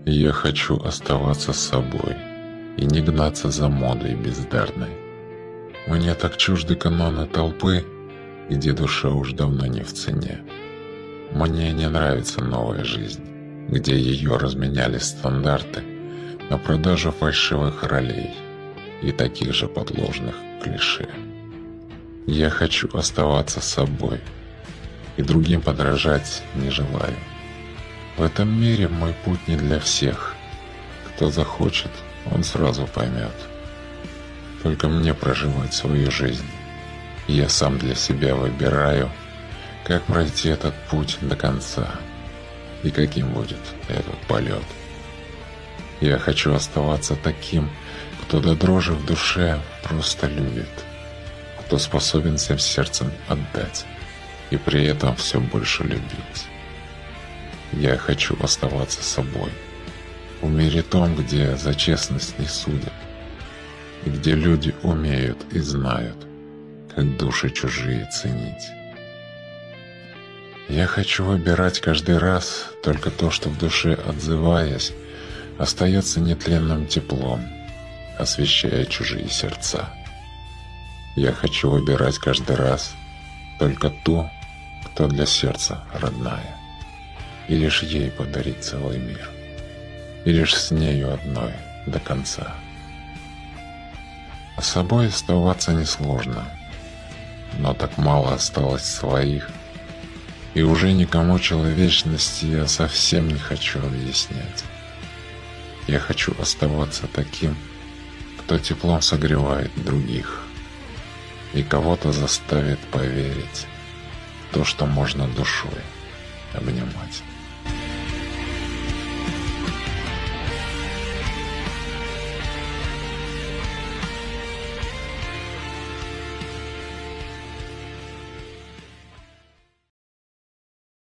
Я хочу оставаться собой и не гнаться за модой бездарной. Мне так чужды каноны толпы, где душа уж давно не в цене. Мне не нравится новая жизнь, где ее разменяли стандарты на продажу фальшивых ролей и таких же подложных клише. Я хочу оставаться собой и другим подражать не желаю. В этом мире мой путь не для всех. Кто захочет, он сразу поймет. Только мне проживать свою жизнь. Я сам для себя выбираю, как пройти этот путь до конца и каким будет этот полет. Я хочу оставаться таким, кто до дрожи в душе просто любит, кто способен всем сердцем отдать и при этом все больше любить. Я хочу оставаться собой, в мире том, где за честность не судят, и где люди умеют и знают, как души чужие ценить. Я хочу выбирать каждый раз только то, что в душе, отзываясь, остается нетленным теплом, освещая чужие сердца. Я хочу выбирать каждый раз только ту, кто для сердца родная, и лишь ей подарить целый мир, и лишь с нею одной до конца. А собой оставаться несложно, но так мало осталось своих, и уже никому человечности я совсем не хочу объяснять. Я хочу оставаться таким, кто теплом согревает других и кого-то заставит поверить в то, что можно душой обнимать.